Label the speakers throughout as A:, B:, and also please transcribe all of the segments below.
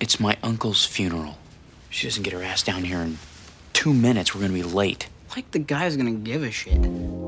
A: It's my uncle's funeral. If she doesn't get her ass down here in 2 minutes, we're gonna be late.
B: Like the guy's gonna give a shit.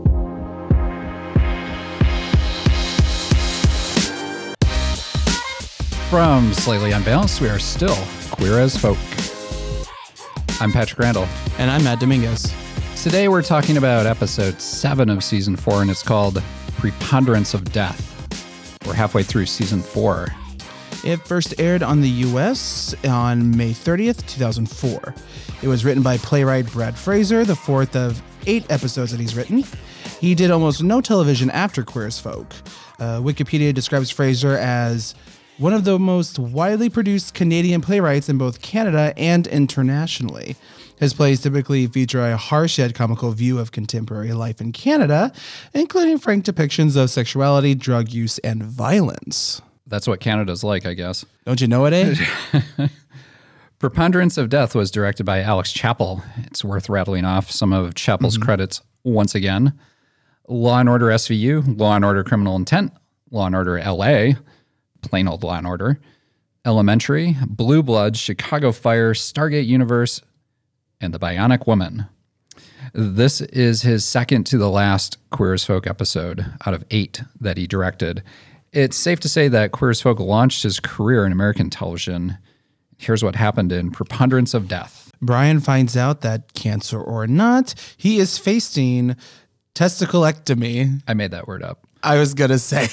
C: From Slightly Unbalanced, we are still Queer as Folk. I'm Patrick Randall.
D: And I'm Matt Dominguez.
C: Today we're talking about episode 7 of season 4, and it's called Preponderance of Death. We're halfway through season 4.
D: It first aired on the U.S. on May 30th, 2004. It was written by playwright Brad Fraser, the fourth of 8 episodes that he's written. He did almost no television after Queer as Folk. Wikipedia describes Fraser as one of the most widely produced Canadian playwrights in both Canada and internationally. His plays typically feature a harsh yet comical view of contemporary life in Canada, including frank depictions of sexuality, drug use, and violence.
C: That's what Canada's like, I guess.
D: Don't you know it, eh?
C: Preponderance of Death was directed by Alex Chappell. It's worth rattling off some of Chappell's credits once again. Law & Order SVU, Law & Order Criminal Intent, Law & Order LA, plain old Law & Order, Elementary, Blue Bloods, Chicago Fire, Stargate Universe, and The Bionic Woman. This is his second to the last Queer as Folk episode out of 8 that he directed. It's safe to say that Queer as Folk launched his career in American television. Here's what happened in Preponderance of Death.
D: Brian finds out that, cancer or not, he is facing testiclectomy.
C: I made that word up.
D: I was going to say.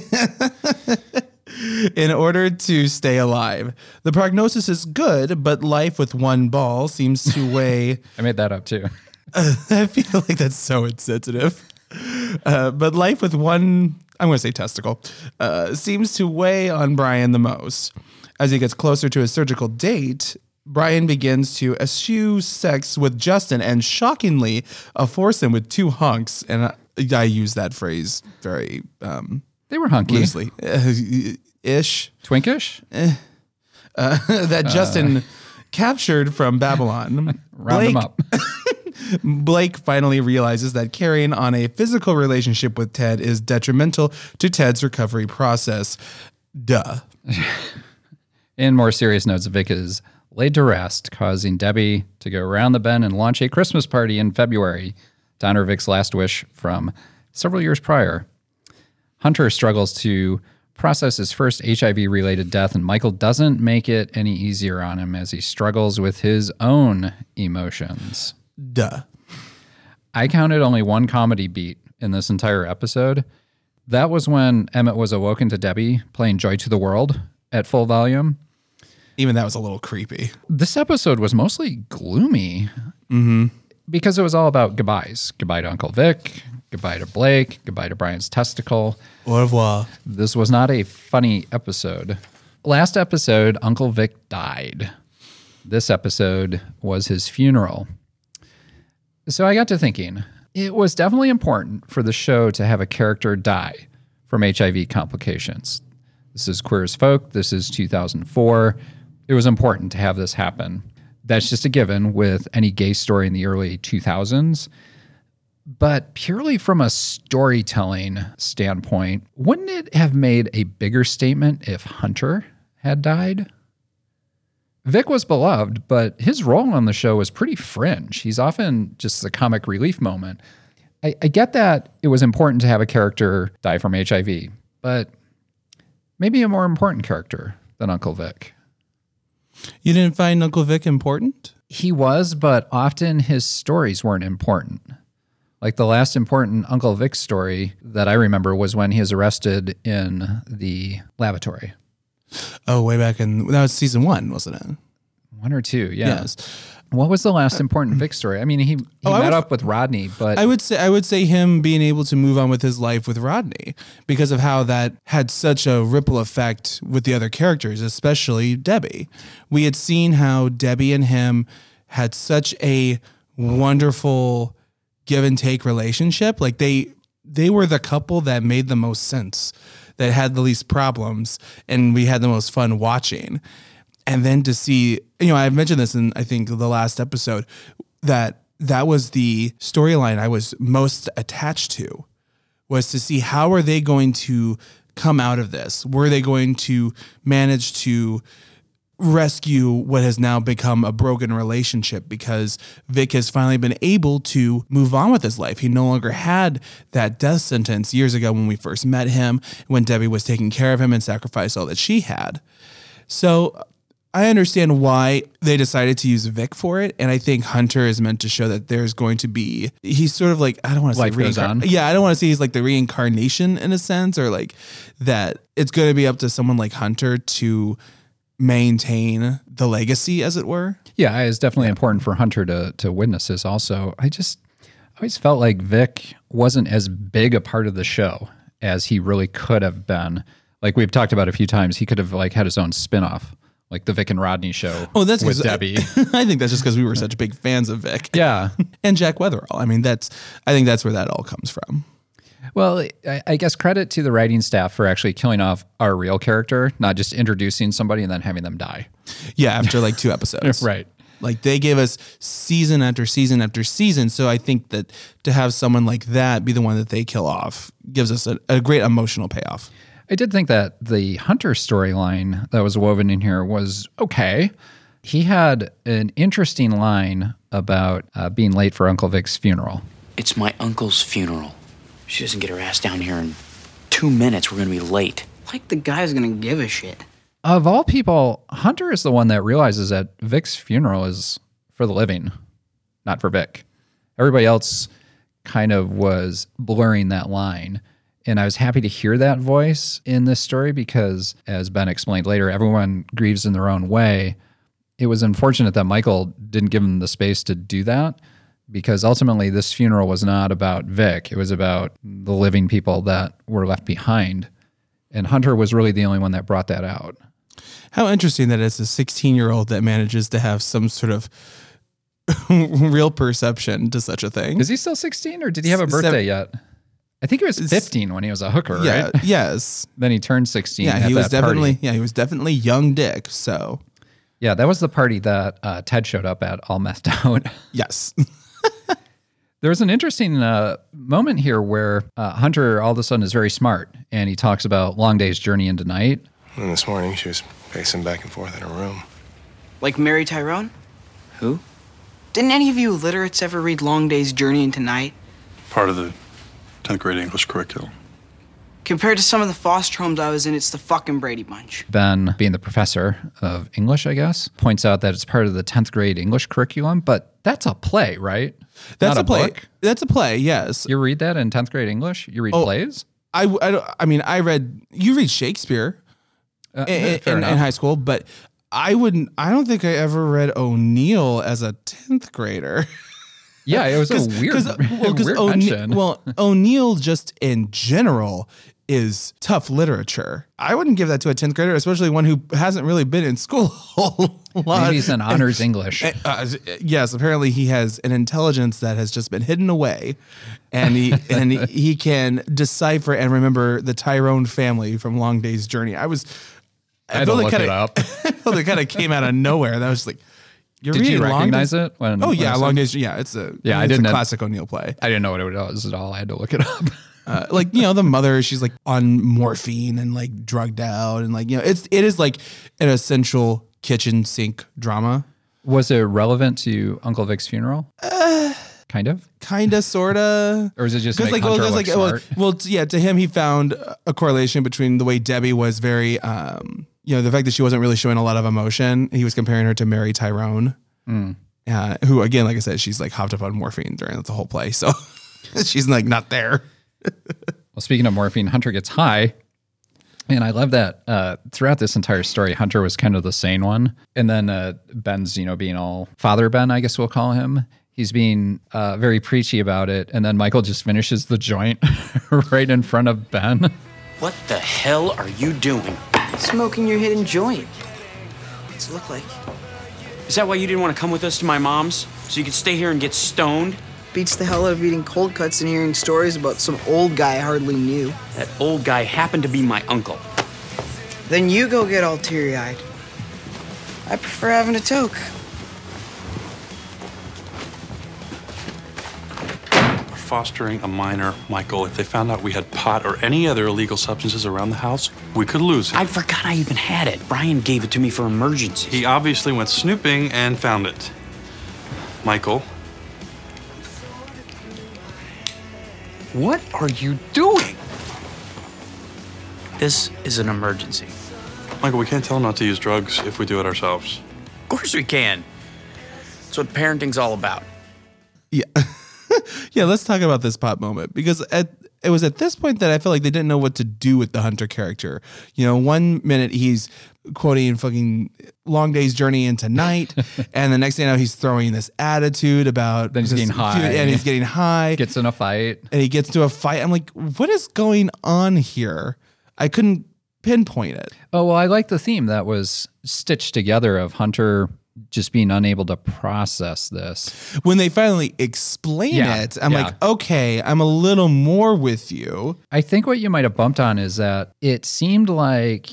D: In order to stay alive. The prognosis is good, but life with one ball seems to weigh...
C: I made that up too.
D: I feel like that's so insensitive. But life with one, I'm going to say testicle, seems to weigh on Brian the most. As he gets closer to his surgical date, Brian begins to eschew sex with Justin and shockingly a foursome with 2 hunks. And I use that phrase very
C: They were hunky.
D: loosely. Ish.
C: Twinkish?
D: That Justin captured from Babylon.
C: Round them up.
D: Blake finally realizes that carrying on a physical relationship with Ted is detrimental to Ted's recovery process. Duh.
C: In more serious notes, Vic is laid to rest, causing Debbie to go around the bend and launch a Christmas party in February to honor Vic's last wish from several years prior. Hunter struggles to process his first HIV-related death, and Michael doesn't make it any easier on him as he struggles with his own emotions.
D: Duh.
C: I counted only one comedy beat in this entire episode. That was when Emmett was awoken to Debbie playing Joy to the World at full volume.
D: Even that was a little creepy.
C: This episode was mostly gloomy because it was all about goodbyes. Goodbye to Uncle Vic, goodbye to Blake, goodbye to Brian's testicle.
D: Au revoir.
C: This was not a funny episode. Last episode, Uncle Vic died. This episode was his funeral. So I got to thinking, it was definitely important for the show to have a character die from HIV complications. This is Queer as Folk. This is 2004. It was important to have this happen. That's just a given with any gay story in the early 2000s. But purely from a storytelling standpoint, wouldn't it have made a bigger statement if Hunter had died? Vic was beloved, but his role on the show was pretty fringe. He's often just the comic relief moment. I get that it was important to have a character die from HIV, but maybe a more important character than Uncle Vic.
D: You didn't find Uncle Vic important?
C: He was, but often his stories weren't important. Like the last important Uncle Vic story that I remember was when he was arrested in the lavatory.
D: Oh, way back in, that was season 1, wasn't it?
C: 1 or 2, yeah.
D: Yes.
C: What was the last important Vic story? I mean, he met up with Rodney, but
D: I would say him being able to move on with his life with Rodney because of how that had such a ripple effect with the other characters, especially Debbie. We had seen how Debbie and him had such a wonderful give and take relationship. Like they were the couple that made the most sense, that had the least problems, and we had the most fun watching. And then to see, I mentioned this in, I think, the last episode, that was the storyline I was most attached to, was to see how are they going to come out of this? Were they going to manage to rescue what has now become a broken relationship, because Vic has finally been able to move on with his life. He no longer had that death sentence years ago when we first met him, when Debbie was taking care of him and sacrificed all that she had. So I understand why they decided to use Vic for it, and I think Hunter is meant to show that there's going to be, he's sort of like, I don't want to say reincarnation. Yeah, I don't want to say he's like the reincarnation in a sense, or like that it's going to be up to someone like Hunter to maintain the legacy, as it were.
C: Yeah, it's definitely important for Hunter to witness this also. I always felt like Vic wasn't as big a part of the show as he really could have been. Like we've talked about a few times, he could have like had his own spinoff, like the Vic and Rodney show with Debbie.
D: I think that's just because we were such big fans of Vic.
C: Yeah.
D: And Jack Weatherall. I mean, I think that's where that all comes from.
C: Well, I guess credit to the writing staff for actually killing off our real character, not just introducing somebody and then having them die.
D: Yeah, after like 2 episodes.
C: Right.
D: Like they gave us season after season after season. So I think that to have someone like that be the one that they kill off gives us a great emotional payoff.
C: I did think that the Hunter storyline that was woven in here was okay. He had an interesting line about being late for Uncle Vic's funeral.
A: It's my uncle's funeral. She doesn't get her ass down here in 2 minutes, we're going to be late.
B: Like the guy's gonna give a shit.
C: Of all people, Hunter is the one that realizes that Vic's funeral is for the living, not for Vic. Everybody else kind of was blurring that line. And I was happy to hear that voice in this story because, as Ben explained later, everyone grieves in their own way. It was unfortunate that Michael didn't give him the space to do that, because ultimately this funeral was not about Vic. It was about the living people that were left behind. And Hunter was really the only one that brought that out.
D: How interesting that it's a 16-year-old that manages to have some sort of real perception to such a thing.
C: Is he still 16 or did he have a birthday yet? I think he was 15 when he was a hooker,
D: yeah,
C: right?
D: Yes.
C: Then he turned 16
D: Yeah,
C: at
D: he was
C: that
D: definitely
C: party.
D: yeah, he was definitely young Dick, so.
C: Yeah, that was the party that Ted showed up at all methed out.
D: Yes.
C: There was an interesting moment here where Hunter all of a sudden is very smart, and he talks about long day's journey into night.
E: And this morning, she was pacing back and forth in her room.
B: Like Mary Tyrone?
A: Who?
B: Didn't any of you illiterates ever read Long Day's Journey into Night?
F: Part of the 10th grade English curriculum.
B: Compared to some of the foster homes I was in, it's the fucking Brady Bunch.
C: Ben, being the professor of English, I guess, points out that it's part of the 10th grade English curriculum, but that's a play, right?
D: That's
C: Not
D: a play.
C: book?
D: That's a play, yes.
C: You read that in 10th grade English? You read plays?
D: You read Shakespeare in high school, but I don't think I ever read O'Neill as a 10th grader.
C: Yeah, it was a weird mention.
D: Well, O'Neill just in general is tough literature. I wouldn't give that to a 10th grader, especially one who hasn't really been in school a whole lot.
C: Maybe he's in honors English.
D: Yes, apparently he has an intelligence that has just been hidden away, and he can decipher and remember the Tyrone family from Long Day's Journey. I
C: had to look it up.
D: I felt it kind of came out of nowhere. That was like,
C: Did you recognize it?
D: Long Days. Yeah, it's a classic O'Neill play.
C: I didn't know what it was at all. I had to look it up.
D: The mother, she's like on morphine and like drugged out, and like, it is like an essential kitchen sink drama.
C: Was it relevant to Uncle Vic's funeral? Kind of, sorta. Or was it just make Hunter look smart?
D: To him, he found a correlation between the way Debbie was very, the fact that she wasn't really showing a lot of emotion. He was comparing her to Mary Tyrone, who, again, like I said, she's like hopped up on morphine during the whole play, so she's like not there.
C: Well, speaking of morphine, Hunter gets high. And I love that throughout this entire story, Hunter was kind of the sane one. And then Ben's, being all Father Ben, I guess we'll call him. He's being very preachy about it. And then Michael just finishes the joint right in front of Ben.
A: What the hell are you doing?
B: Smoking your hidden joint. What's it look like?
A: Is that why you didn't want to come with us to my mom's? So you could stay here and get stoned?
B: Beats the hell out of eating cold cuts and hearing stories about some old guy I hardly knew.
A: That old guy happened to be my uncle.
B: Then you go get all teary-eyed. I prefer having a toke.
F: fostering a minor, Michael. If they found out we had pot or any other illegal substances around the house, we could lose him.
A: I forgot I even had it. Brian gave it to me for emergencies.
F: He obviously went snooping and found it. Michael. What are you doing?
A: This is an emergency.
F: Michael, we can't tell him not to use drugs if we do it ourselves.
A: Of course we can. That's what parenting's all about.
D: Yeah. Yeah, let's talk about this pot moment because it was at this point that I felt like they didn't know what to do with the Hunter character. You know, one minute he's quoting fucking Long Day's Journey into Night, and the next thing you know, he's throwing this attitude about
C: Then he's getting high.
D: and he's getting high,
C: Gets in a fight.
D: and he gets into a fight. I'm like, what is going on here? I couldn't pinpoint it.
C: Oh, well, I like the theme that was stitched together of Hunter just being unable to process this.
D: When they finally explain
C: Yeah,
D: it, I'm
C: yeah.
D: like, okay, I'm a little more with you.
C: I think what you might have bumped on is that it seemed like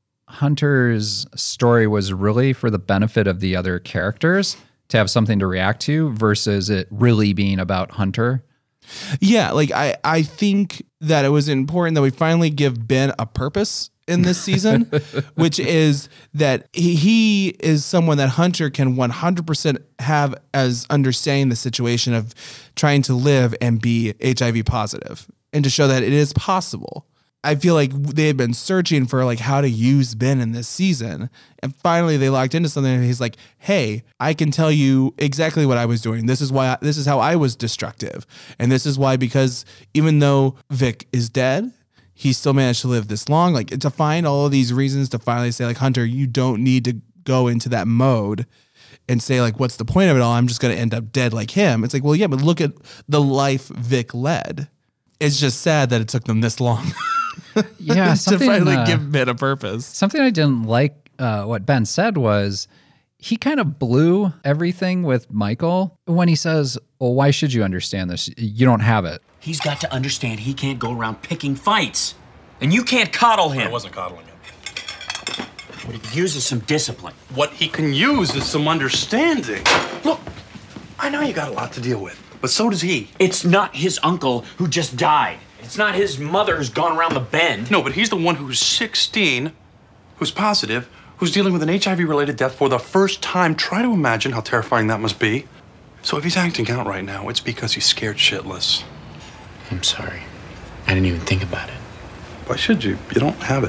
C: Hunter's story was really for the benefit of the other characters to have something to react to versus it really being about Hunter.
D: Yeah, like I think that it was important that we finally give Ben a purpose in this season, which is that he is someone that Hunter can 100% have as understanding the situation of trying to live and be HIV positive and to show that it is possible. I feel like they had been searching for like how to use Ben in this season. And finally they locked into something and he's like, hey, I can tell you exactly what I was doing. This is how I was destructive. And this is why, because even though Vic is dead, he still managed to live this long. Like to find all of these reasons to finally say like, Hunter, you don't need to go into that mode and say like, what's the point of it all? I'm just going to end up dead like him. It's like, well, yeah, but look at the life Vic led. It's just sad that it took them this long.
C: Yeah,
D: to
C: something,
D: finally give Ben a purpose.
C: Something I didn't like what Ben said was he kind of blew everything with Michael when he says, well, why should you understand this? You don't have it.
A: He's got to understand he can't go around picking fights. And you can't coddle him.
F: I wasn't coddling him.
A: What he could use is some discipline.
F: What he can use is some understanding. Look, I know you got a lot to deal with, but so does he.
A: It's not his uncle who just died. It's not his mother who's gone around the bend.
F: No, but he's the one who's 16, who's positive, who's dealing with an HIV-related death for the first time. Try to imagine how terrifying that must be. So if he's acting out right now, it's because he's scared shitless.
A: I'm sorry. I didn't even think about it.
F: Why should you? You don't have it.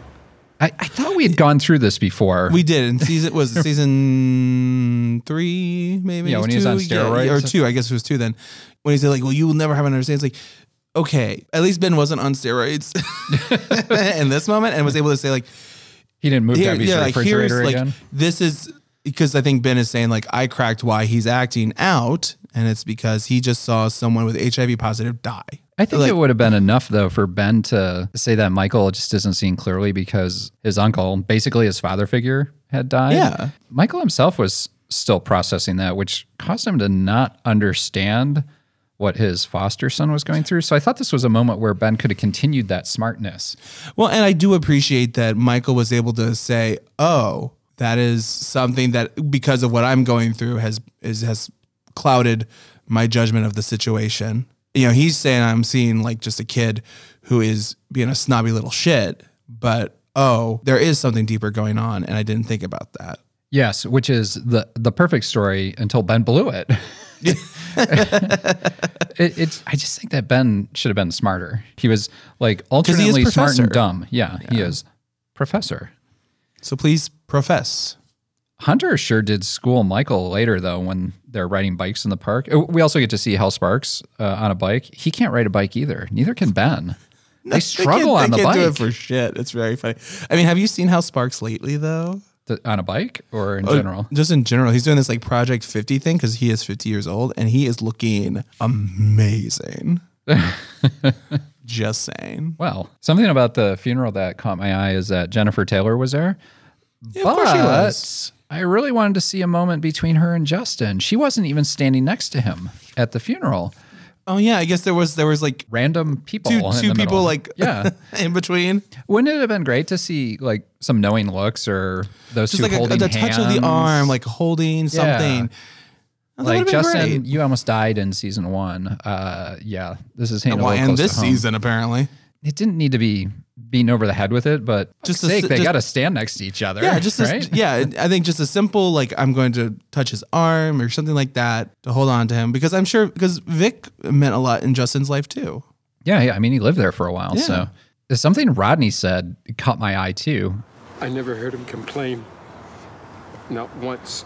C: I thought we had gone through this before.
D: We did in season 3, maybe.
C: Yeah, when he was on steroids.
D: or 2. I guess it was 2 then. When he said like, well, you will never have an understanding. It's like, okay, at least Ben wasn't on steroids in this moment and was able to say like,
C: He didn't move Debbie's refrigerator again.
D: This is because I think Ben is saying like, I cracked why he's acting out, and it's because he just saw someone with HIV positive die.
C: I think
D: Like-
C: it would have been enough, though, for Ben to say that Michael just isn't seeing clearly because his uncle, basically his father figure, had died.
D: Yeah.
C: Michael himself was still processing that, which caused him to not understand what his foster son was going through. So I thought this was a moment where Ben could have continued that smartness.
D: Well, and I do appreciate that Michael was able to say, oh, that is something that because of what I'm going through has clouded my judgment of the situation. You know, he's saying I'm seeing like just a kid who is being a snobby little shit, but oh, there is something deeper going on, and I didn't think about that.
C: Yes, which is the perfect story until Ben blew it. I just think that Ben should have been smarter. He was like alternately smart
D: professor.
C: and dumb. Yeah, he is professor.
D: So please profess.
C: Hunter sure did school Michael later, though, when they're riding bikes in the park. We also get to see Hal Sparks on a bike. He can't ride a bike either. Neither can Ben. They struggle on the
D: They can't
C: bike.
D: do it for shit. It's very funny. I mean, have you seen Hal Sparks lately, though?
C: On a bike or in general?
D: Just in general. He's doing this like Project 50 thing because he is 50 years old, and he is looking amazing. Just saying.
C: Well, something about the funeral that caught my eye is that Jennifer Taylor was there.
D: Yeah, of course she was.
C: I really wanted to see a moment between her and Justin. She wasn't even standing next to him at the funeral.
D: Oh yeah, I guess there was like
C: Random people.
D: two
C: in the
D: people
C: middle.
D: like
C: Yeah.
D: in between.
C: Wouldn't it have been great to see like some knowing looks or those
D: Just
C: two
D: like
C: holding
D: the touch of the
C: hands?
D: arm, like holding something. That
C: Like,
D: would've been
C: Justin,
D: great.
C: you almost died in season 1. Yeah, this is hitting a
D: Well,
C: little
D: and
C: close
D: this
C: to home.
D: season, apparently.
C: It didn't need to be beaten over the head with it, but
D: Just
C: just sake, they
D: just-
C: got to stand next to each other.
D: Yeah, just
C: right?
D: I think just a simple like I'm going to touch his arm or something like that to hold on to him because I'm sure because Vic meant a lot in Justin's life too.
C: Yeah. I mean, he lived there for a while.
D: Yeah.
C: So there's something Rodney said caught my eye too.
G: I never heard him complain. Not once.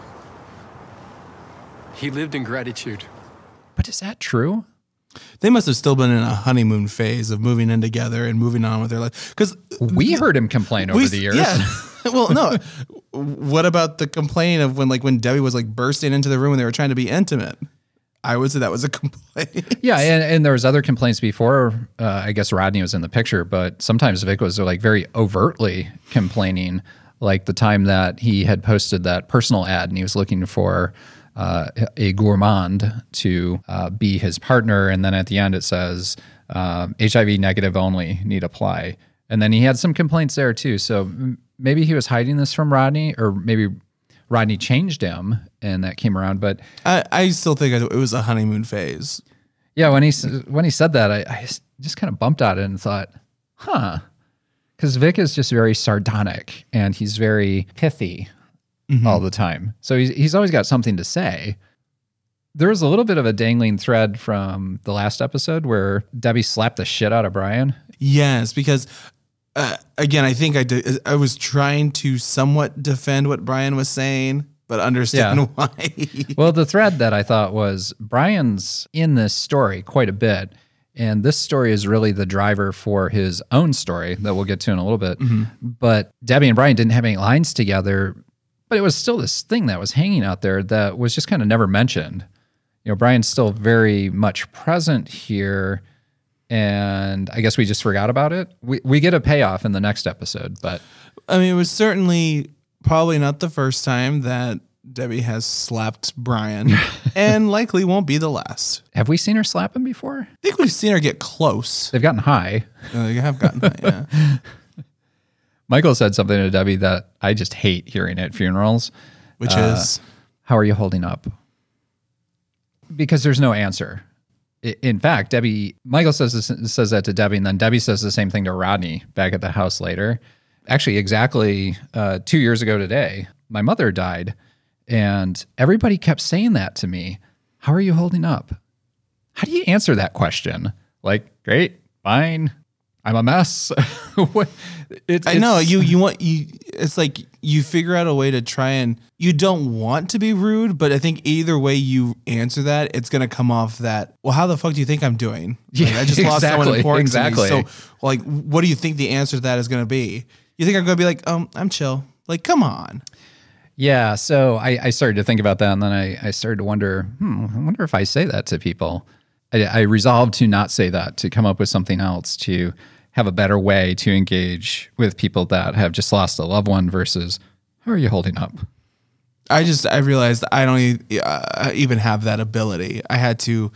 G: He lived in gratitude.
C: But is that true?
D: They must have still been in a honeymoon phase of moving in together and moving on with their life because
C: We heard him complain over the years.
D: Yeah. Well, no. What about the complaint of when Debbie was like bursting into the room and they were trying to be intimate? I would say that was a complaint.
C: Yeah, and there was other complaints before. I guess Rodney was in the picture, but sometimes Vic was like very overtly complaining, like the time that he had posted that personal ad and he was looking for a gourmand to be his partner, and then at the end it says HIV negative only, need apply, and then he had some complaints there too. So maybe he was hiding this from Rodney, or maybe Rodney changed him and that came around. But
D: I still think it was a honeymoon phase.
C: yeah, when he said that, I just kind of bumped at it and thought, huh, because Vic is just very sardonic and he's very pithy all the time. So he's always got something to say. There was a little bit of a dangling thread from the last episode where Debbie slapped the shit out of Brian.
D: Yes, because again, I think I was trying to somewhat defend what Brian was saying, but understand
C: Yeah.
D: why.
C: Well, the thread that I thought was Brian's in this story quite a bit. And this story is really the driver for his own story that we'll get to in a little bit. But Debbie and Brian didn't have any lines together, but it was still this thing that was hanging out there that was just kind of never mentioned. You know, Brian's still very much present here. And I guess we just forgot about it. We get a payoff in the next episode, but
D: I mean, it was certainly probably not the first time that Debbie has slapped Brian, and likely won't be the last.
C: have we seen her slap him before?
D: I think we've seen her get close.
C: They've gotten high.
D: You have gotten that, yeah.
C: Michael said something to Debbie that I just hate hearing at funerals.
D: Which is
C: How are you holding up? Because there's no answer. In fact, Michael says that to Debbie, and then Debbie says the same thing to Rodney back at the house later. Actually, exactly 2 years ago today, my mother died, and everybody kept saying that to me. How are you holding up? How do you answer that question? Like, great, fine, I'm a mess.
D: I know it's like you figure out a way to try and you don't want to be rude, but I think either way you answer that, it's going to come off that, well, how the fuck do you think I'm doing? Like, I just lost someone important
C: exactly.
D: to me. So like, what do you think the answer to that is going to be? You think I'm going to be like, I'm chill. Like, come on.
C: Yeah, so I started to think about that, and then I started to wonder, I wonder if I say that to people. I resolved to not say that, to come up with something else, to have a better way to engage with people that have just lost a loved one versus, how are you holding up?
D: I realized I don't even have that ability. I had to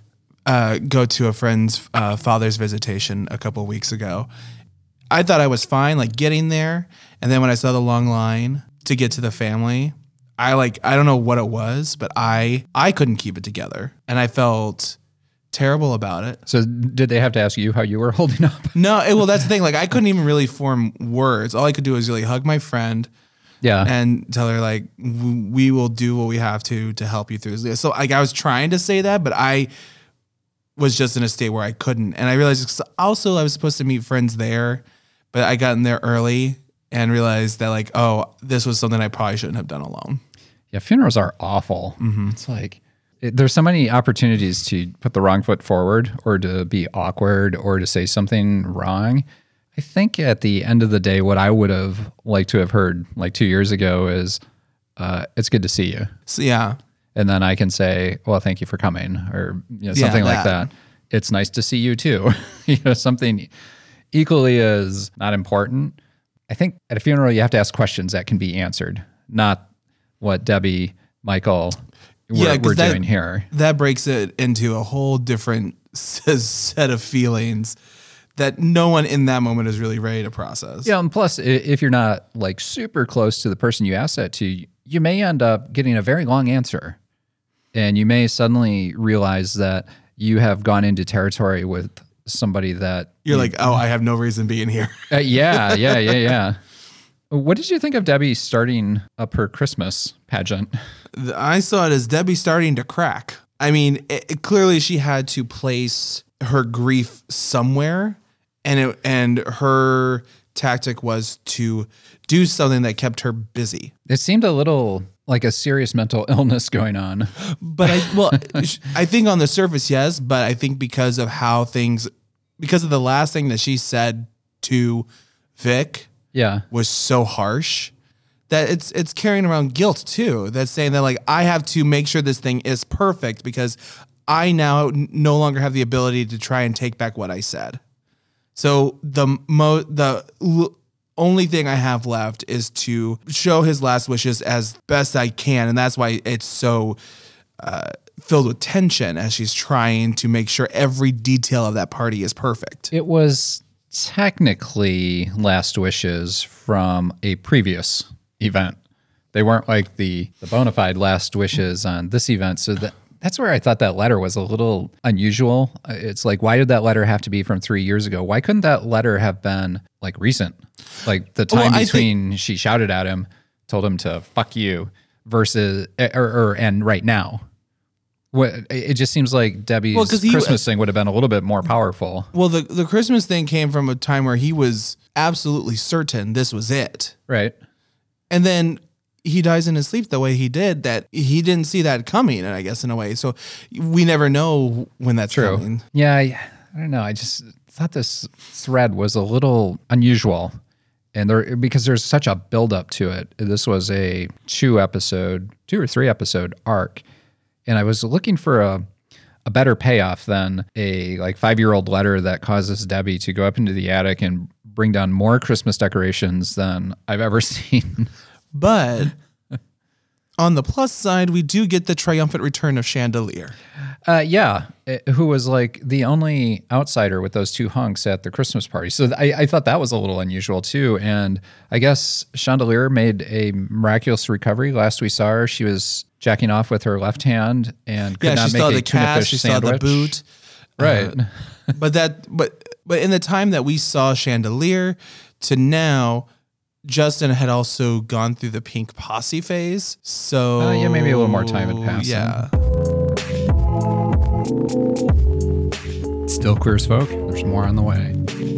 D: go to a friend's father's visitation a couple of weeks ago. I thought I was fine, like getting there. And then when I saw the long line to get to the family, I don't know what it was, but I couldn't keep it together. And I felt terrible about it.
C: So did they have to ask you how you were holding up?
D: No, well, that's the thing. Like, I couldn't even really form words. All I could do was really hug my friend
C: Yeah.
D: and tell her, like, we will do what we have to help you through this. So, like, I was trying to say that, but I was just in a state where I couldn't. And I realized also I was supposed to meet friends there, but I got in there early and realized that, like, oh, this was something I probably shouldn't have done alone.
C: Yeah, funerals are awful. It's like, there's so many opportunities to put the wrong foot forward or to be awkward or to say something wrong. I think at the end of the day, what I would have liked to have heard like 2 years ago is, it's good to see you.
D: So, yeah.
C: And then I can say, well, thank you for coming, or something like that. It's nice to see you too. Something equally as not important. I think at a funeral, you have to ask questions that can be answered, not what Debbie, Michael, we're doing here.
D: That breaks it into a whole different set of feelings that no one in that moment is really ready to process.
C: Yeah, and plus, if you're not like super close to the person you asked that to, you may end up getting a very long answer. And you may suddenly realize that you have gone into territory with somebody that
D: You're like, oh, I have no reason being here.
C: Yeah. What did you think of Debbie starting up her Christmas pageant?
D: I saw it as Debbie starting to crack. I mean, clearly she had to place her grief somewhere, and her tactic was to do something that kept her busy.
C: It seemed a little like a serious mental illness going on.
D: But I think on the surface, yes, but I think because of the last thing that she said to Vic was so harsh that it's carrying around guilt too. That's saying that like, I have to make sure this thing is perfect because I now no longer have the ability to try and take back what I said. So the only thing I have left is to show his last wishes as best I can. And that's why it's so filled with tension as she's trying to make sure every detail of that party is perfect.
C: It was technically last wishes from a previous event. They weren't like the bona fide last wishes on this event. So that's where I thought that letter was a little unusual. It's like, why did that letter have to be from 3 years ago? Why couldn't that letter have been like recent? Like the time between she shouted at him, told him to fuck you versus, and right now. It just seems like Debbie's Christmas thing would have been a little bit more powerful.
D: Well, the Christmas thing came from a time where he was absolutely certain this was it.
C: Right. And
D: then he dies in his sleep the way he did, that he didn't see that coming, I guess, in a way. So we never know when that's coming.
C: Yeah, I don't know. I just thought this thread was a little unusual. And because there's such a buildup to it. This was a 2 or 3 episode arc. And I was looking for a better payoff than a 5-year-old letter that causes Debbie to go up into the attic and bring down more Christmas decorations than I've ever seen.
D: But on the plus side, we do get the triumphant return of Chandelier.
C: Who was like the only outsider with those 2 hunks at the Christmas party. So I thought that was a little unusual too. And I guess Chandelier made a miraculous recovery. Last we saw her, she was jacking off with her left hand and could not make a tuna fish
D: she
C: sandwich.
D: Saw the boot.
C: Right.
D: But in the time that we saw Chandelier to now, Justin had also gone through the Pink Posse phase. So
C: maybe a little more time had passed.
D: Yeah.
C: Still Queer as Folk. There's more on the way.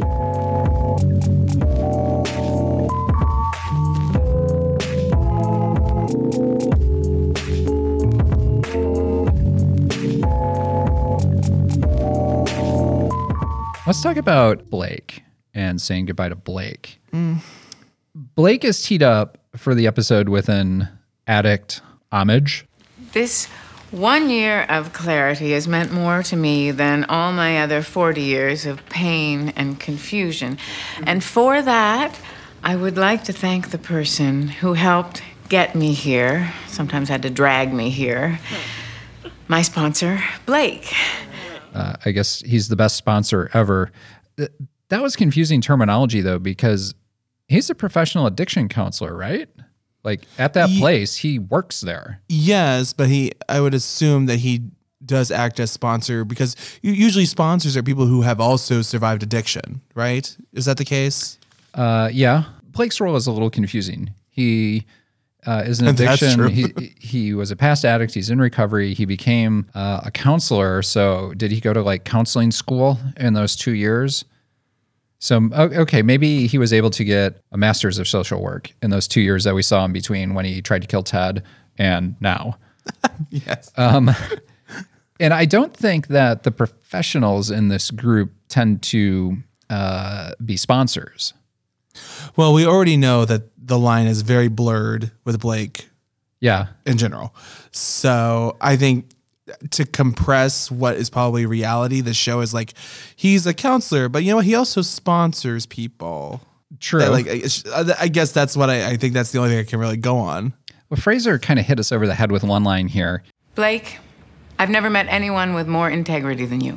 C: Let's talk about Blake and saying goodbye to Blake. Blake is teed up for the episode with an addict homage.
H: This 1 year of clarity has meant more to me than all my other 40 years of pain and confusion. And for that, I would like to thank the person who helped get me here, sometimes had to drag me here, my sponsor, Blake.
C: I guess he's the best sponsor ever. That was confusing terminology, though, because he's a professional addiction counselor, right? Like at that place, he works there.
D: Yes, but I would assume that he does act as sponsor because usually sponsors are people who have also survived addiction, right? Is that the case?
C: Yeah. Blake's role is a little confusing. He is an addiction. He was a past addict. He's in recovery. He became a counselor. So did he go to like counseling school in those 2 years? So, okay, maybe he was able to get a master's of social work in those 2 years that we saw in between when he tried to kill Ted and now.
D: Yes.
C: And I don't think that the professionals in this group tend to be sponsors.
D: Well, we already know that the line is very blurred with Blake.
C: Yeah.
D: In general. So I think to compress what is probably reality, the show is like, he's a counselor, but you know what? He also sponsors people.
C: True.
D: I guess that's what I think that's the only thing I can really go on.
C: Well, Fraser kind of hit us over the head with one line here.
H: Blake, I've never met anyone with more integrity than you.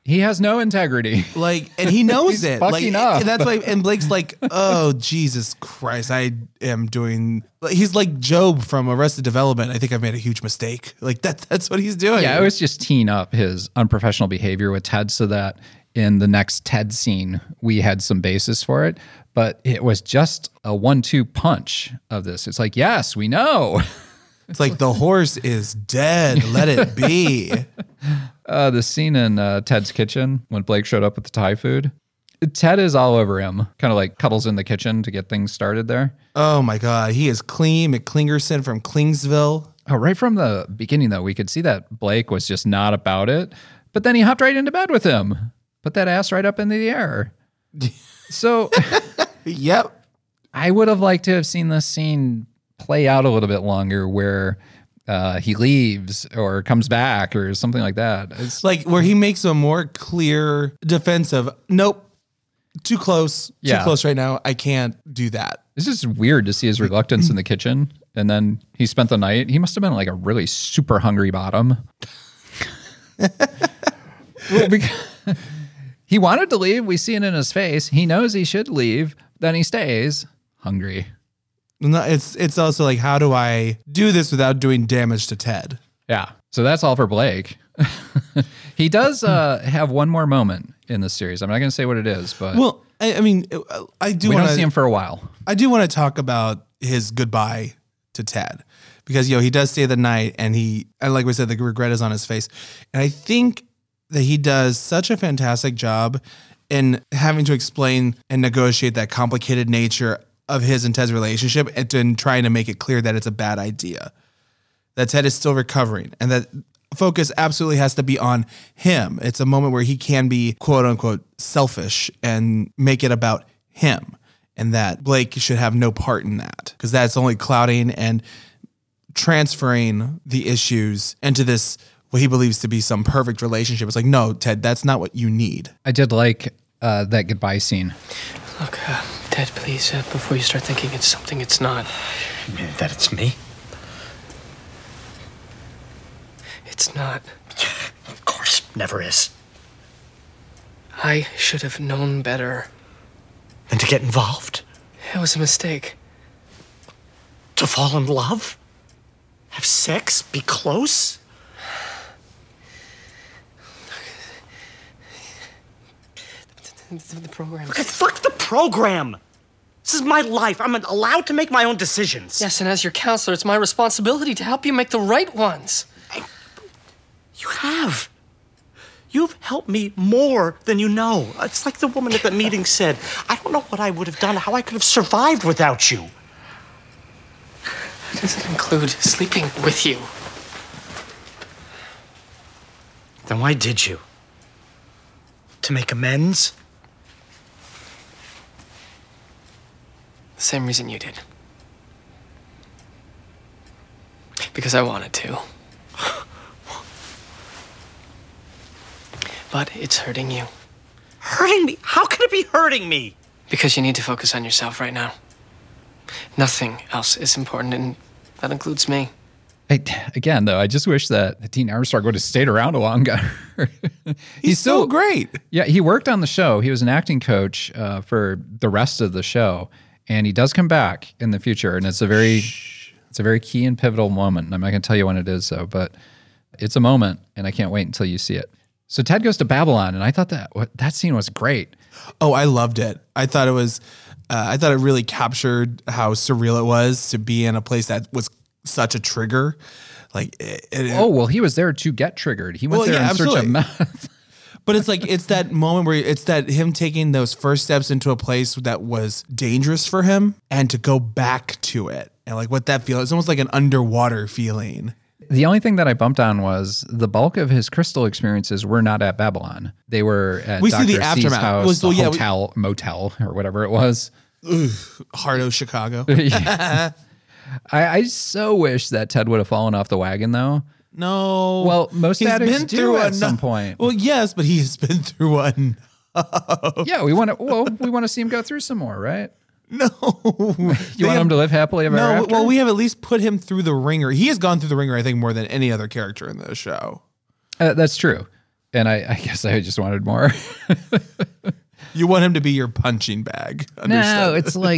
C: He has no integrity.
D: Like, and he knows
C: He's
D: it.
C: fucking
D: Like,
C: up.
D: and that's why. And Blake's like, "Oh Jesus Christ, I am doing." He's like Job from Arrested Development. I think I've made a huge mistake. Like that's what he's doing.
C: Yeah, it was just teeing up his unprofessional behavior with Ted so that in the next Ted scene, we had some basis for it. But it was just a 1-2 punch of this. It's like, yes, we know.
D: It's like the horse is dead. Let it be.
C: The scene in Ted's kitchen when Blake showed up with the Thai food. Ted is all over him, kind of like cuddles in the kitchen to get things started there.
D: Oh my God, he is Clee McClingerson from Klingsville.
C: Oh, right from the beginning, though, we could see that Blake was just not about it. But then he hopped right into bed with him. Put that ass right up into the air. So
D: Yep.
C: I would have liked to have seen this scene play out a little bit longer where he leaves or comes back or something like that. It's
D: Like where he makes a more clear defense of, nope, too close right now. I can't do that.
C: It's just weird to see his reluctance in the kitchen. And then he spent the night. He must have been like a really super hungry bottom. Well, he wanted to leave. We see it in his face. He knows he should leave. Then he stays hungry.
D: No, it's also like, how do I do this without doing damage to Ted?
C: Yeah. So that's all for Blake. He does have one more moment in the series. I'm not going to say what it is, but
D: Well, I mean, I do
C: we
D: want
C: don't see him
D: to
C: for a while.
D: I do want to talk about his goodbye to Ted because he does stay the night and like we said, the regret is on his face, and I think that he does such a fantastic job in having to explain and negotiate that complicated nature of his and Ted's relationship and in trying to make it clear that it's a bad idea, that Ted is still recovering and that focus absolutely has to be on him. It's a moment where he can be quote unquote selfish and make it about him, and that Blake should have no part in that because that's only clouding and transferring the issues into this what he believes to be some perfect relationship. It's like, no, Ted, that's not what you need.
C: I did like that goodbye scene.
G: Look, Ted, please, before you start thinking it's something it's not.
I: That it's me?
G: It's not.
I: Of course, never is.
G: I should have known better.
I: And to get involved?
G: It was a mistake.
I: To fall in love? Have sex? Be close?
G: The program.
I: Look, fuck the program! This is my life. I'm allowed to make my own decisions.
G: Yes, and as your counselor, it's my responsibility to help you make the right ones.
I: You have. You've helped me more than you know. It's like the woman at the meeting said. I don't know what I would have done, how I could have survived without you.
G: Does it include sleeping with you?
I: Then why did you? To make amends?
G: The same reason you did. Because I wanted to. But it's hurting you.
I: Hurting me? How could it be hurting me?
G: Because you need to focus on yourself right now. Nothing else is important, and that includes me.
C: Again, though, I just wish that Dean Armstrong would have stayed around a longer.
D: He's so great.
C: Yeah, he worked on the show. He was an acting coach for the rest of the show, and he does come back in the future. And it's a very key and pivotal moment. And I'm not going to tell you when it is, though, but it's a moment, and I can't wait until you see it. So Ted goes to Babylon, and I thought that scene was great.
D: Oh, I loved it. I thought it was. I thought it really captured how surreal it was to be in a place that was such a trigger. Like,
C: well, he was there to get triggered. He went there in search of meth.
D: But it's like, it's that moment where it's that him taking those first steps into a place that was dangerous for him and to go back to it. And like what that feels, it's almost like an underwater feeling.
C: The only thing that I bumped on was the bulk of his crystal experiences were not at Babylon. They were at Dr.
D: See the aftermath.
C: House, the hotel, motel, or whatever it was.
D: Hardo, Chicago.
C: I so wish that Ted would have fallen off the wagon, though.
D: No.
C: Well, most addicts do at some point.
D: Well, yes, but he has been through one.
C: Yeah, we want to see him go through some more, right?
D: No.
C: You want him to live happily ever after?
D: Well, we have at least put him through the ringer. He has gone through the ringer, I think, more than any other character in the show.
C: That's true. And I guess I just wanted more.
D: You want him to be your punching bag.
C: No,
D: Understood.
C: it's like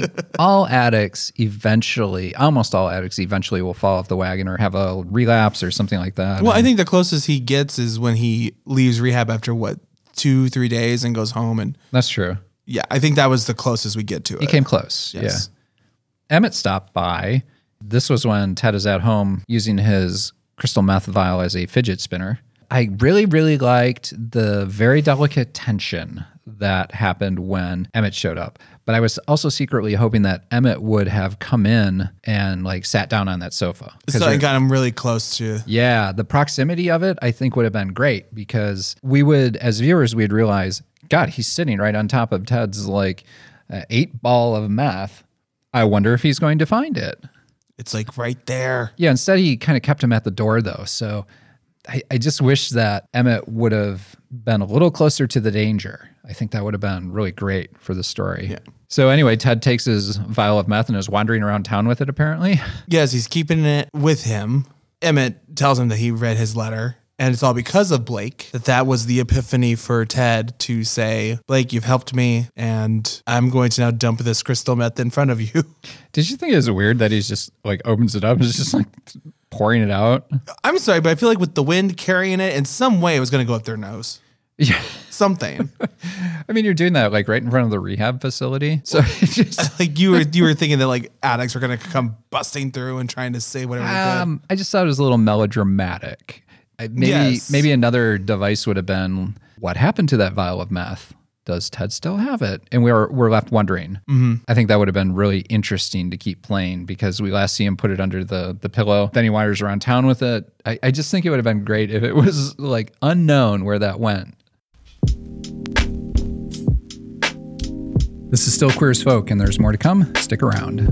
C: almost all addicts eventually will fall off the wagon or have a relapse or something like that.
D: Well, I think the closest he gets is when he leaves rehab after 2-3 days and goes home. And
C: that's true.
D: yeah, I think that was the closest we get to it.
C: He came close.
D: Yes.
C: Yeah. Emmett stopped by. This was when Ted is at home using his crystal meth vial as a fidget spinner. I really, really liked the very delicate tension that happened when Emmett showed up. But I was also secretly hoping that Emmett would have come in and like sat down on that sofa.
D: So it got him really close to.
C: Yeah, the proximity of it, I think, would have been great because we would, as viewers, we'd realize, God, he's sitting right on top of Ted's like 8-ball of meth. I wonder if he's going to find it.
D: It's like right there.
C: Yeah, instead he kind of kept him at the door though. So I just wish that Emmett would have been a little closer to the danger. I think that would have been really great for the story.
D: Yeah.
C: So anyway, Ted takes his vial of meth and is wandering around town with it apparently.
D: Yes, he's keeping it with him. Emmett tells him that he read his letter. And it's all because of Blake that was the epiphany for Ted to say, Blake, you've helped me, and I'm going to now dump this crystal meth in front of you.
C: Did you think it was weird that he's just like opens it up and is just like pouring it out?
D: I'm sorry, but I feel like with the wind carrying it, in some way it was going to go up their nose.
C: Yeah.
D: Something.
C: I mean, you're doing that like right in front of the rehab facility. So it's just
D: like you were thinking that like addicts were going to come busting through and trying to say whatever they could.
C: I just thought it was a little melodramatic. Maybe another device would have been, what happened to that vial of meth? Does Ted still have it? And we're left wondering. Mm-hmm. I think that would have been really interesting to keep playing because we last see him put it under the pillow. Then he wanders around town with it. I just think it would have been great if it was like unknown where that went. This is still Queer as Folk, and there's more to come. Stick around.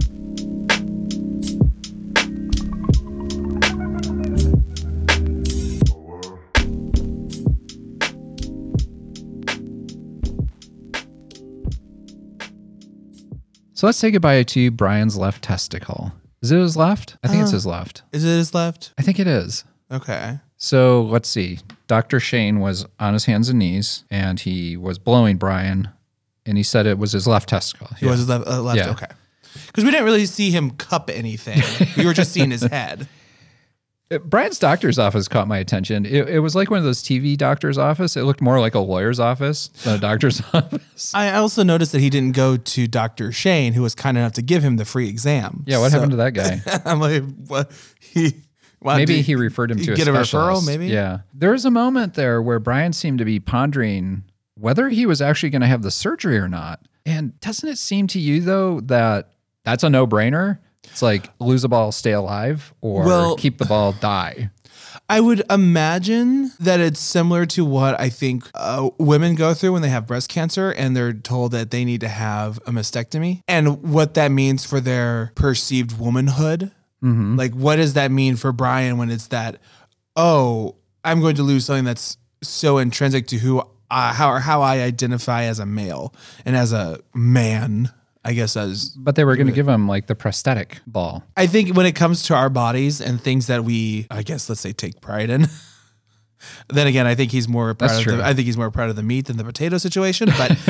C: So let's say goodbye to Brian's left testicle. Is it his left? I think it's his left.
D: Is it his left?
C: I think it is.
D: Okay.
C: So let's see. Dr. Shane was on his hands and knees, and he was blowing Brian, and he said it was his left testicle.
D: He was his left.
C: Yeah.
D: Okay. Because we didn't really see him cup anything. We were just seeing his head.
C: Brian's doctor's office caught my attention. It was like one of those TV doctor's office. It looked more like a lawyer's office than a doctor's office.
D: I also noticed that he didn't go to Dr. Shane, who was kind enough to give him the free exam.
C: Yeah, what happened to that guy?
D: I'm like, what?
C: Maybe he referred him to a specialist.
D: Referral, maybe?
C: Yeah. There was a moment there where Brian seemed to be pondering whether he was actually going to have the surgery or not. And doesn't it seem to you, though, that that's a no-brainer? It's like lose a ball, stay alive, or keep the ball, die.
D: I would imagine that it's similar to what I think women go through when they have breast cancer and they're told that they need to have a mastectomy and what that means for their perceived womanhood. Mm-hmm. Like, what does that mean for Brian when it's that, oh, I'm going to lose something that's so intrinsic to how I identify as a male and as a man. I guess
C: but they were going to give him like the prosthetic ball.
D: I think when it comes to our bodies and things that we, I guess, let's say take pride in. Then again, I think he's more proud of the meat than the potato situation.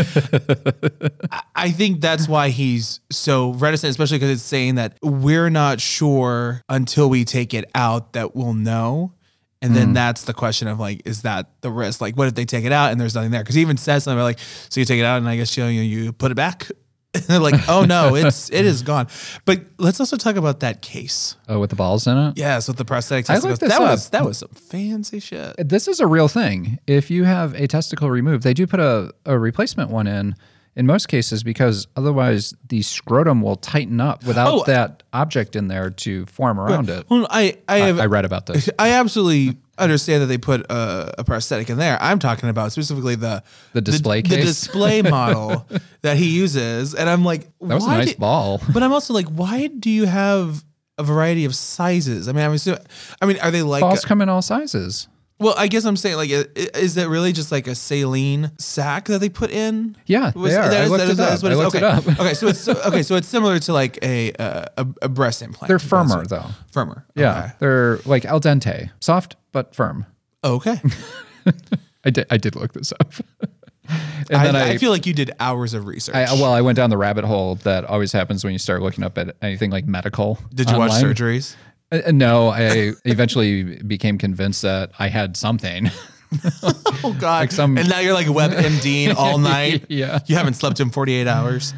D: But I think that's why he's so reticent, especially because it's saying that we're not sure until we take it out that we'll know. And then that's the question of like, is that the risk? Like, what if they take it out and there's nothing there? Because he even says something like, so you take it out and I guess you put it back. And they're like, oh no, it is gone. But let's also talk about that case.
C: Oh, with the balls in it?
D: Yes, with the prosthetic
C: I
D: testicles. That was some fancy shit.
C: This is a real thing. If you have a testicle removed, they do put a replacement one in most cases, because otherwise the scrotum will tighten up without that object in there to form around it.
D: Well, I
C: read about this.
D: I absolutely understand that they put a prosthetic in there. I'm talking about specifically the
C: display case,
D: the display model that he uses, and I'm like,
C: that was a nice ball.
D: But I'm also like, why do you have a variety of sizes? I mean, are they like
C: balls come in all sizes?
D: Well, I guess I'm saying, like, is it really just like a saline sack that they put in?
C: Yeah, they are. I looked it up.
D: Okay, so it's similar to like a breast implant.
C: They're firmer though.
D: Firmer.
C: Yeah,
D: okay.
C: they're like al dente, soft but firm.
D: Okay.
C: I did look this up. And then
D: I feel like you did hours of research.
C: I went down the rabbit hole that always happens when you start looking up at anything like medical.
D: Did you watch surgeries?
C: No, I eventually became convinced that I had something.
D: Oh God! And now you're like WebMDing all night.
C: Yeah,
D: you haven't slept in 48 hours.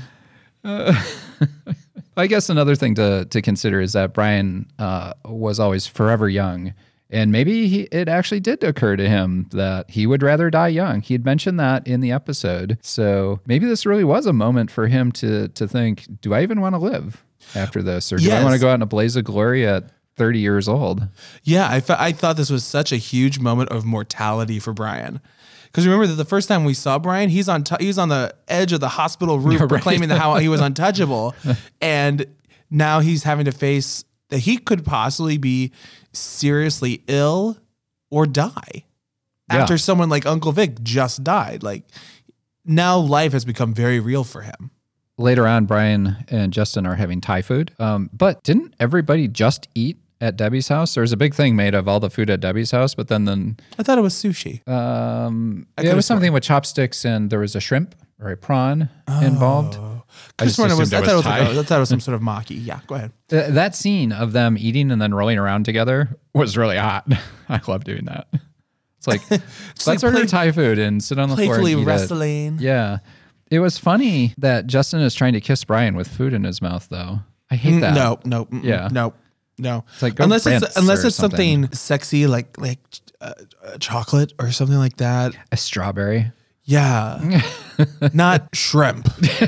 C: I guess another thing to consider is that Brian was always forever young. And maybe it actually did occur to him that he would rather die young. He had mentioned that in the episode. So maybe this really was a moment for him to think, do I even want to live after this? Or do I want to go out in a blaze of glory at 30 years old?
D: Yeah, I thought this was such a huge moment of mortality for Brian. Because remember that the first time we saw Brian, he's on the edge of the hospital roof proclaiming that how he was untouchable. And now he's having to face that he could possibly be seriously ill or die after someone like Uncle Vic just died. Like, now life has become very real for him.
C: Later on, Brian and Justin are having Thai food. But didn't everybody just eat at Debbie's house? There's a big thing made of all the food at Debbie's house, but then
D: I thought it was sushi.
C: It was something with chopsticks, and there was a shrimp or a prawn involved.
D: I thought it was some sort of maki. Yeah, go ahead.
C: That scene of them eating and then rolling around together was really hot. I love doing that. It's like, let's order Thai food and sit on the floor and eat
D: wrestling.
C: It. Yeah. It was funny that Justin is trying to kiss Brian with food in his mouth, though. I hate that.
D: No. It's
C: like,
D: unless it's something sexy like chocolate or something like that.
C: A strawberry.
D: Yeah. Not shrimp.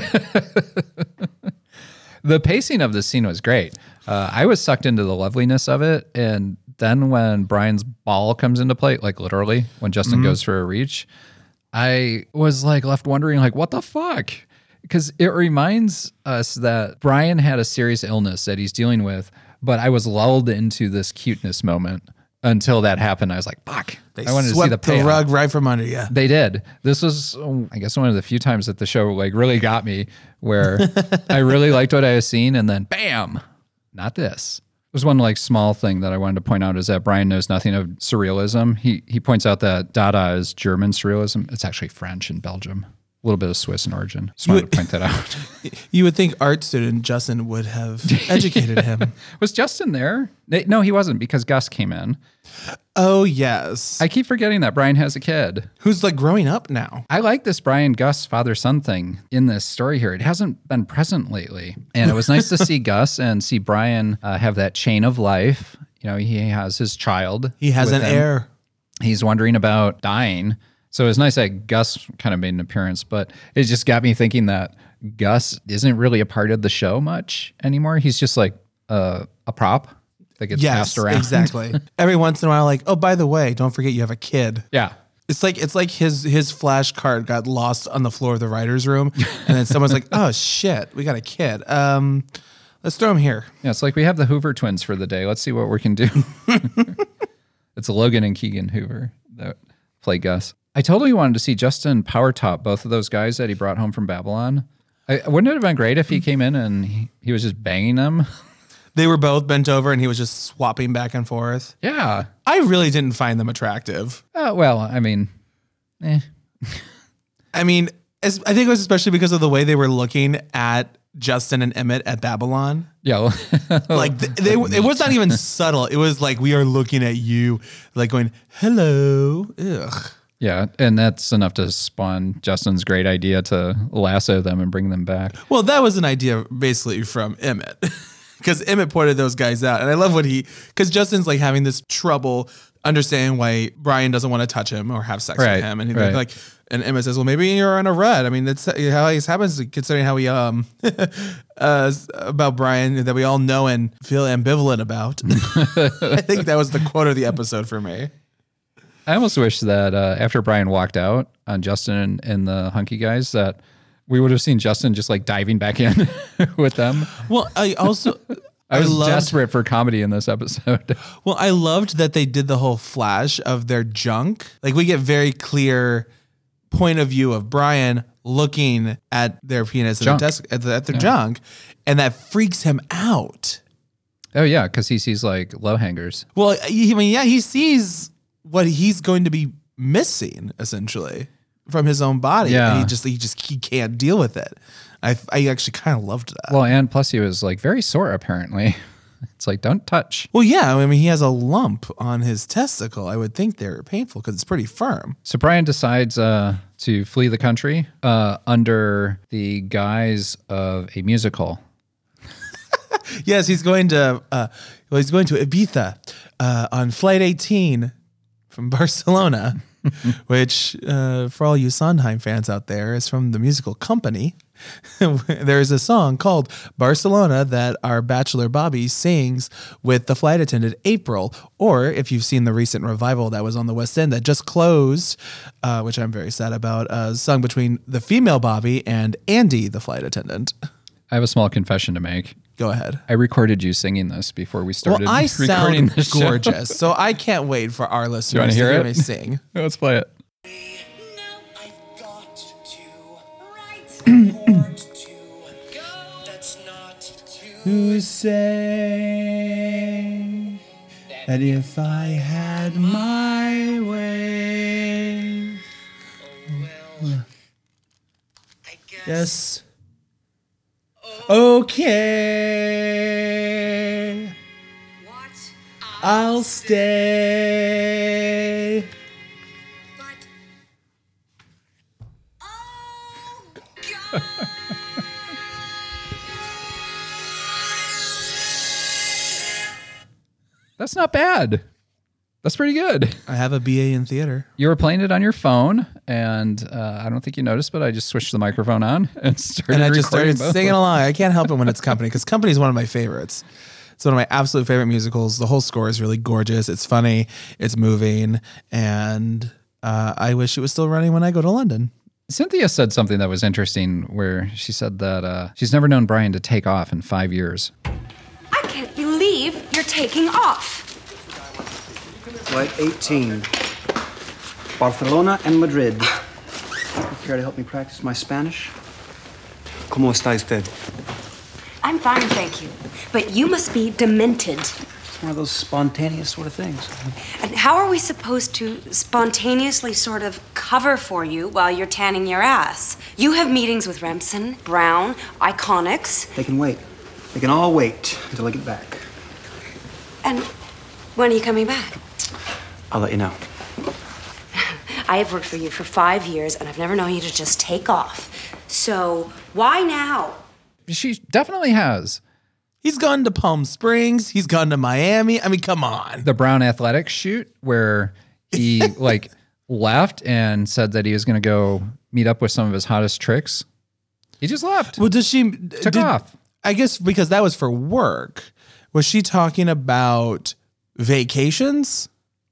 C: The pacing of this scene was great. I was sucked into the loveliness of it. And then when Brian's ball comes into play, like literally when Justin goes for a reach, I was like left wondering, like, what the fuck? Because it reminds us that Brian had a serious illness that he's dealing with, but I was lulled into this cuteness moment. Until that happened, I was like, fuck. I wanted to see the payoff.
D: The rug right from under you.
C: They did. This was, I guess, one of the few times that the show like really got me where I really liked what I was seeing, and then bam, not this. There's one like small thing that I wanted to point out is that Brian knows nothing of surrealism. He points out that Dada is German surrealism. It's actually French in Belgium. A little bit of Swiss in origin. Just wanted to point that out.
D: You would think art student Justin would have educated him.
C: Was Justin there? No, he wasn't, because Gus came in.
D: Oh, yes.
C: I keep forgetting that Brian has a kid.
D: Who's like growing up now.
C: I like this Brian-Gus father-son thing in this story here. It hasn't been present lately. And it was nice to see Gus and see Brian have that chain of life. You know, he has his child.
D: He has an heir.
C: He's wondering about dying. So it was nice that Gus kind of made an appearance, but it just got me thinking that Gus isn't really a part of the show much anymore. He's just like a prop that gets passed around.
D: Exactly. Every once in a while, like, oh, by the way, don't forget you have a kid.
C: Yeah.
D: It's like his flash card got lost on the floor of the writer's room, and then someone's like, oh shit, we got a kid. Let's throw him here.
C: Yeah, it's like we have the Hoover twins for the day. Let's see what we can do. It's Logan and Keegan Hoover that play Gus. I totally wanted to see Justin power top both of those guys that he brought home from Babylon. Wouldn't it have been great if he came in and he was just banging them?
D: They were both bent over and he was just swapping back and forth.
C: Yeah.
D: I really didn't find them attractive.
C: Well, I mean,
D: I think it was especially because of the way they were looking at Justin and Emmett at Babylon.
C: Yeah.
D: Like it was not even subtle. It was like, we are looking at you, like going, hello. Ugh.
C: Yeah, and that's enough to spawn Justin's great idea to lasso them and bring them back.
D: Well, that was an idea basically from Emmett, because Emmett pointed those guys out. And I love because Justin's like having this trouble understanding why Brian doesn't want to touch him or have sex with him. And he's like, and Emmett says, well, maybe you're on a rut. I mean, that's how this happens, considering how we, about Brian that we all know and feel ambivalent about. I think that was the quote of the episode for me.
C: I almost wish that after Brian walked out on Justin and the hunky guys, that we would have seen Justin just like diving back in with them.
D: Well, I was
C: desperate for comedy in this episode.
D: Well, I loved that they did the whole flash of their junk. Like, we get very clear point of view of Brian looking at their penis at their junk, and that freaks him out.
C: Oh yeah, because he sees like low hangers.
D: Well, he sees what he's going to be missing essentially from his own body.
C: Yeah.
D: And he can't deal with it. I actually kind of loved that.
C: Well, and plus he was like very sore apparently. It's like, don't touch.
D: Well, yeah, I mean, he has a lump on his testicle. I would think they're painful because it's pretty firm.
C: So Brian decides to flee the country under the guise of a musical.
D: Yes, he's going to Ibiza on Flight 18 from Barcelona, which for all you Sondheim fans out there is from the musical Company. There's a song called Barcelona that our bachelor Bobby sings with the flight attendant April, or if you've seen the recent revival that was on the West End that just closed, which I'm very sad about, sung between the female Bobby and Andy, the flight attendant.
C: I have a small confession to make.
D: Go ahead.
C: I recorded you singing this before we started
D: Well, I
C: recording
D: sound
C: this show.
D: gorgeous, so I can't wait for our listeners
C: hear
D: to hear
C: it?
D: me sing.
C: Let's play it.
D: Who say that if I had my way, yes, okay, I'll stay.
C: That's not bad. That's pretty good.
D: I have a BA in theater.
C: You were playing it on your phone, and I don't think you noticed, but I just switched the microphone on and started
D: And I just
C: recording
D: started
C: both.
D: singing along. I can't help it when it's Company, because Company is one of my favorites. It's one of my absolute favorite musicals. The whole score is really gorgeous. It's funny. It's moving. And I wish it was still running when I go to London.
C: Cynthia said something that was interesting where she said that she's never known Brian to take off in 5 years.
J: I can't believe you're taking off.
K: Flight 18. Barcelona and Madrid. You care to help me practice my Spanish? ¿Cómo está usted?
J: I'm fine, thank you. But you must be demented.
K: It's one of those spontaneous sort of things.
J: And how are we supposed to spontaneously sort of cover for you while you're tanning your ass? You have meetings with Remsen, Brown, Iconics.
K: They can wait. They can all wait until I get back.
J: And when are you coming back?
K: I'll let you know.
J: I have worked for you for 5 years, and I've never known you to just take off. So why now?
C: She definitely has.
D: He's gone to Palm Springs. He's gone to Miami. I mean, come on.
C: The Brown Athletics shoot where he like left and said that he was going to go meet up with some of his hottest tricks. He just left.
D: Well, does she
C: took off?
D: I guess because that was for work. Was she talking about vacations?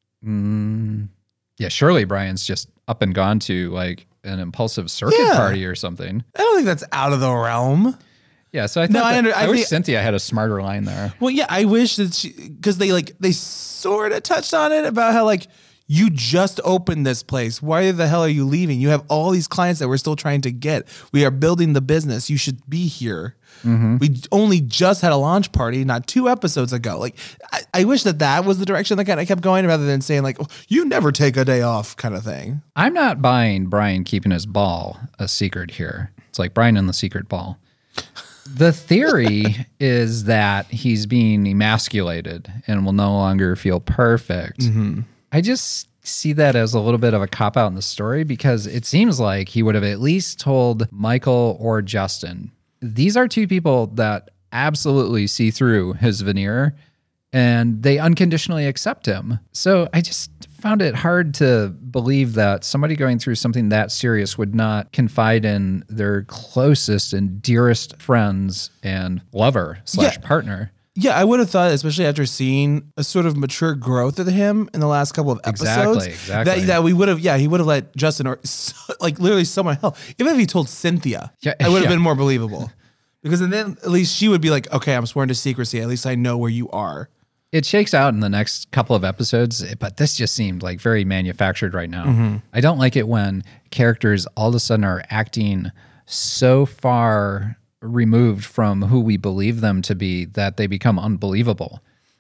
C: Yeah, surely Brian's just up and gone to like an impulsive circuit party or something.
D: I don't think that's out of the realm.
C: Yeah, so I thought I wish
D: think-
C: Cynthia had a smarter line there.
D: Well, yeah, I wish that because they sort of touched on it about how like you just opened this place. Why the hell are you leaving? You have all these clients that we're still trying to get. We are building the business. You should be here.
C: Mm-hmm.
D: We only just had a launch party not 2 episodes ago. Like, I wish that was the direction that I kept going rather than saying like, oh, you never take a day off kind of thing.
C: I'm not buying Brian keeping his ball a secret here. It's like Brian and the secret ball. The theory is that he's being emasculated and will no longer feel perfect.
D: Mm-hmm.
C: I just see that as a little bit of a cop-out in the story because it seems like he would have at least told Michael or Justin. These are two people that absolutely see through his veneer and they unconditionally accept him. So I just found it hard to believe that somebody going through something that serious would not confide in their closest and dearest friends and lover / partner.
D: Yeah, I would have thought, especially after seeing a sort of mature growth of him in the last couple of episodes,
C: Exactly.
D: that we would have, he would have let Justin or like literally someone else, even if he told Cynthia, I would have been more believable. Because then at least she would be like, okay, I'm sworn to secrecy. At least I know where you are.
C: It shakes out in the next couple of episodes, but this just seemed like very manufactured right now.
D: Mm-hmm.
C: I don't like it when characters all of a sudden are acting so far removed from who we believe them to be that they become unbelievable.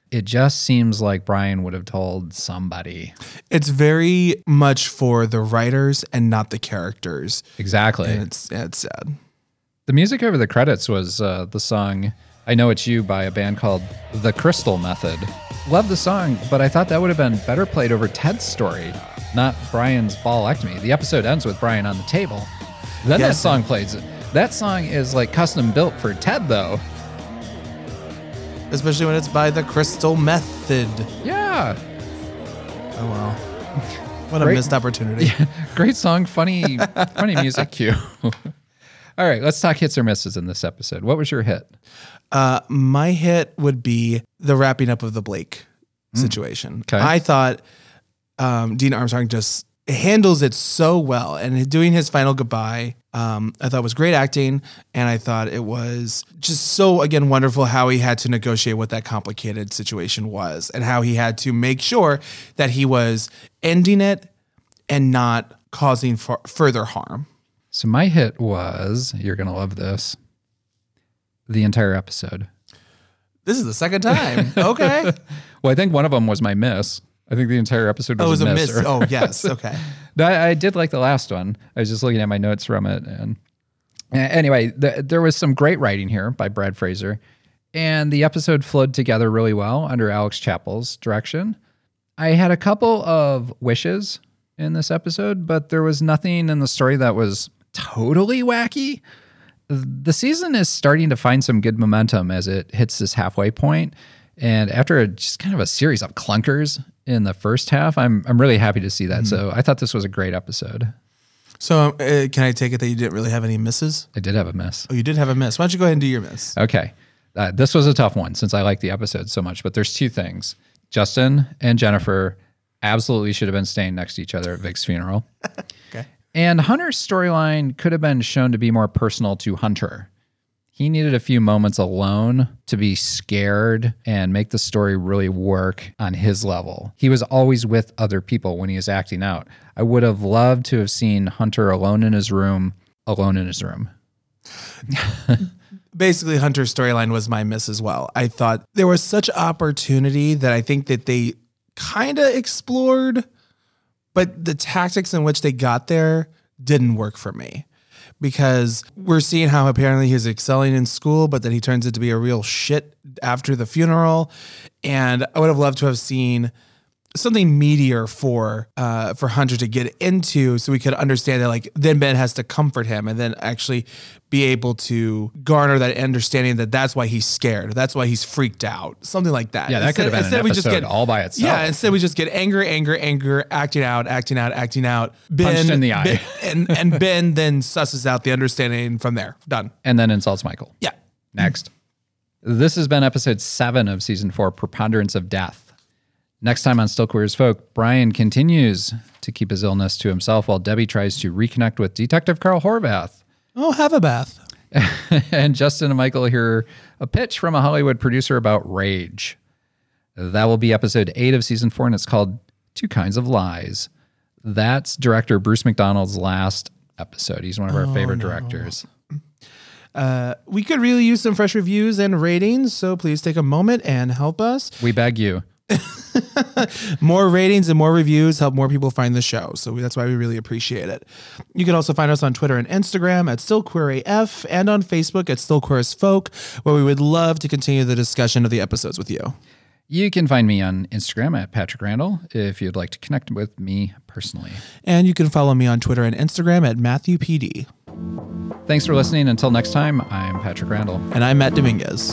C: It just seems like Brian would have told somebody.
D: It's very much for the writers and not the characters.
C: Exactly.
D: And it's sad.
C: The music over the credits was the song I Know It's You by a band called The Crystal Method. Love the song, but I thought that would have been better played over Ted's story, not Brian's ballectomy. The episode ends with Brian on the table. Then that song plays. That song is like custom built for Ted, though.
D: Especially when it's by The Crystal Method.
C: Yeah.
D: Oh, well. What a missed opportunity.
C: Yeah, great song, funny music cue. All right, let's talk hits or misses in this episode. What was your hit?
D: My hit would be the wrapping up of the Blake situation.
C: Okay.
D: I thought Dean Armstrong just handles it so well, and doing his final goodbye, I thought was great acting, and I thought it was just so, again, wonderful how he had to negotiate what that complicated situation was, and how he had to make sure that he was ending it and not causing further harm.
C: So my hit was, you're going to love this, the entire episode.
D: This is the second time. Okay.
C: Well, I think one of them was my miss. I think the entire episode was a miss.
D: Oh, yes. Okay.
C: No, I did like the last one. I was just looking at my notes from it. And anyway, there was some great writing here by Brad Fraser. And the episode flowed together really well under Alex Chappell's direction. I had a couple of wishes in this episode, but there was nothing in the story that was totally wacky. The season is starting to find some good momentum as it hits this halfway point. And after just kind of a series of clunkers in the first half, I'm really happy to see that. Mm-hmm. So I thought this was a great episode.
D: So can I take it that you didn't really have any misses?
C: I did have a miss.
D: Oh, you did have a miss. Why don't you go ahead and do your miss?
C: Okay. This was a tough one since I like the episode so much, but there's two things. Justin and Jennifer absolutely should have been staying next to each other at Vic's funeral.
D: Okay.
C: And Hunter's storyline could have been shown to be more personal to Hunter. He needed a few moments alone to be scared and make the story really work on his level. He was always with other people when he was acting out. I would have loved to have seen Hunter alone in his room.
D: Basically, Hunter's storyline was my miss as well. I thought there was such opportunity that I think that they kind of explored, but the tactics in which they got there didn't work for me. Because we're seeing how apparently he's excelling in school, but then he turns out to be a real shit after the funeral. And I would have loved to have seen something meatier for Hunter to get into, so we could understand that, like, then Ben has to comfort him and then actually be able to garner that understanding that that's why he's scared. That's why he's freaked out. Something like that.
C: Yeah, that could have been an episode all by itself.
D: Yeah, instead we just get anger, acting out. Ben,
C: punched in the eye.
D: And Ben then susses out the understanding from there. Done.
C: And then insults Michael.
D: Yeah.
C: Next. This has been episode 7 of season 4, Preponderance of Death. Next time on Still Queer as Folk, Brian continues to keep his illness to himself while Debbie tries to reconnect with Detective Carl Horvath.
D: Oh, have a bath.
C: And Justin and Michael hear a pitch from a Hollywood producer about rage. That will be episode 8 of season 4, and it's called Two Kinds of Lies. That's director Bruce McDonald's last episode. He's one of our favorite directors.
D: We could really use some fresh reviews and ratings, so please take a moment and help us.
C: We beg you.
D: More ratings and more reviews help more people find the show, so that's why we really appreciate it. You can also find us on Twitter and Instagram at StillQueerAF and on Facebook at Still Queer as Folk, where we would love to continue the discussion of the episodes with you.
C: You can find me on Instagram at Patrick Randall if you'd like to connect with me personally.
D: And you can follow me on Twitter and Instagram at MatthewPD.
C: Thanks for listening. Until next time, I'm Patrick Randall.
D: And I'm Matt Dominguez.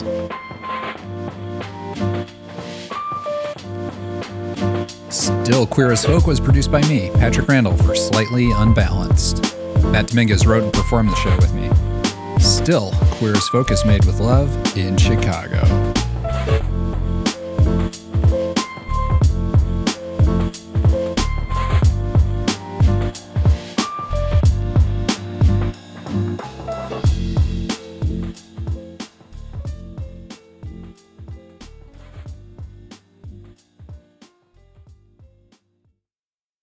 C: Still Queer as Folk was produced by me, Patrick Randall, for Slightly Unbalanced. Matt Dominguez wrote and performed the show with me. Still Queer as Folk is made with love in Chicago.